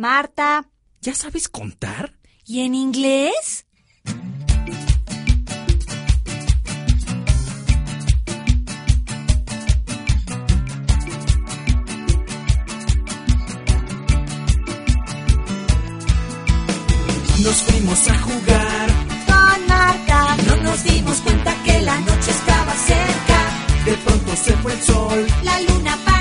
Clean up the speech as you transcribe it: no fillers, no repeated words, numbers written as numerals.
Marta. ¿Ya sabes contar? ¿Y en inglés? Nos fuimos a jugar Con Marta. No nos dimos cuenta que la noche estaba cerca. De pronto se fue el sol. La luna